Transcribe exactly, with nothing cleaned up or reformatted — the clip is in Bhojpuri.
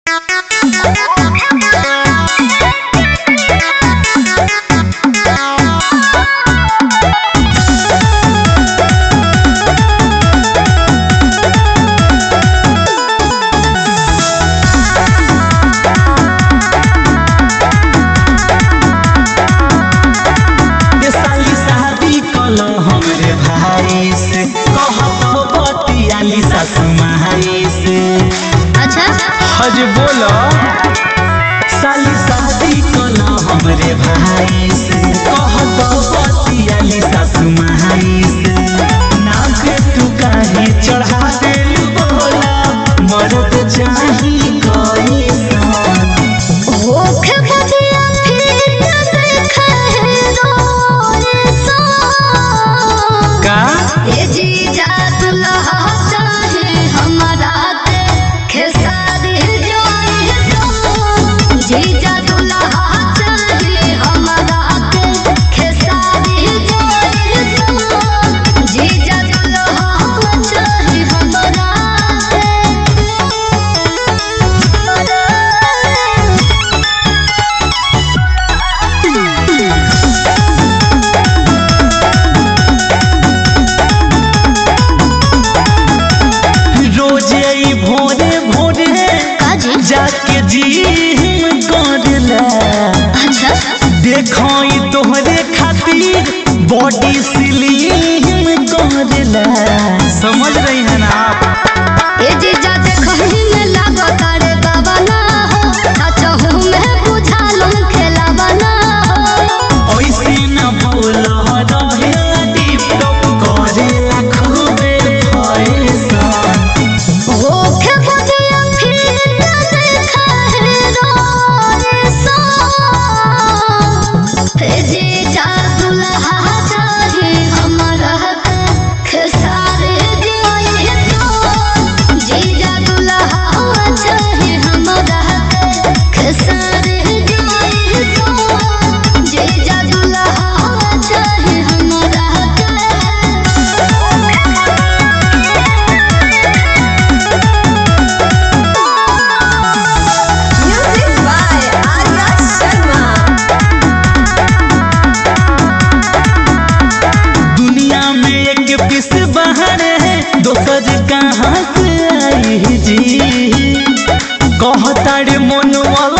हज बोलो साली शादी कला हमरे भाई से कह दो बतियाली सासु माई से नाचे तू काहे चढ़ा देल बोला मर्द चाही कोई ओखे बजिया फिर देखे रोए सो का ए जी जा दुल्हा चाहे हमारा के खेसारी जोई सो जी जा दुल्हा चाहे हमारा के खेसारी जोई सो जी जा दुल्हा चाहे हमारा रोजे भोरे भोरे जाके जिम करला अच्छा देखो तोहरे खातिर बॉडी स्लिम करला समझ रही है ना आप ए जी जा देखो में लागो तारे बाबा ना हो सचहु में बुझा लो खेला बना हो ऐसे न बोलो रहे टिप टॉप करेला खूबे पैसा ओखे बजिया फिर देखा है रोए सो ए जी जा दुल्हा चाहे हमारा के खेसारे जोई सो जी जा दुल्हा चाहे हमारा के खेसारे जोई सो जी जा दुल्हा चाहे हमारा के Music by Arya Sharma. दुनिया में एक पीस बाहर है दोसर कहाँ से आई जी कहता रे मन वाला